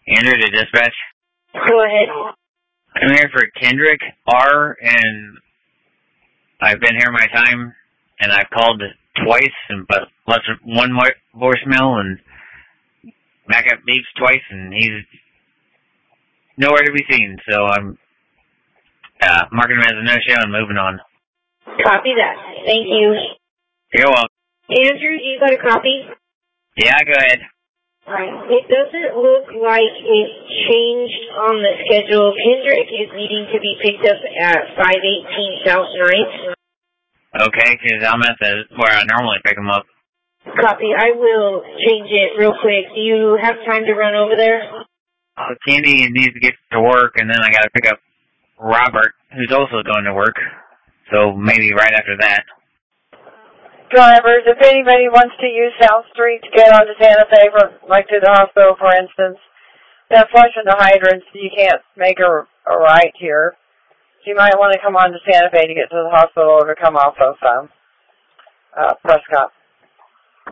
Andrew to dispatch. Go ahead. I'm here for Kendrick R, and I've been here my time, and I've called twice, but left one voicemail, and backup beeps twice, and he's nowhere to be seen, so I'm marking him as a no-show and moving on. Copy that. Thank you. You're welcome. Andrew, you got a copy? Yeah, go ahead. Alright. It doesn't look like it changed on the schedule. Kendrick is needing to be picked up at 518 South 9th. Okay, because I'm at where I normally pick him up. Copy. I will change it real quick. Do you have time to run over there? Candy needs to get to work, and then I got to pick up Robert, who's also going to work. So maybe right after that. Drivers, if anybody wants to use South Street to get onto Santa Fe, like to the hospital, for instance, they're flushing the hydrants. You can't make a right here. So you might want to come on to Santa Fe to get to the hospital or to come off of Prescott.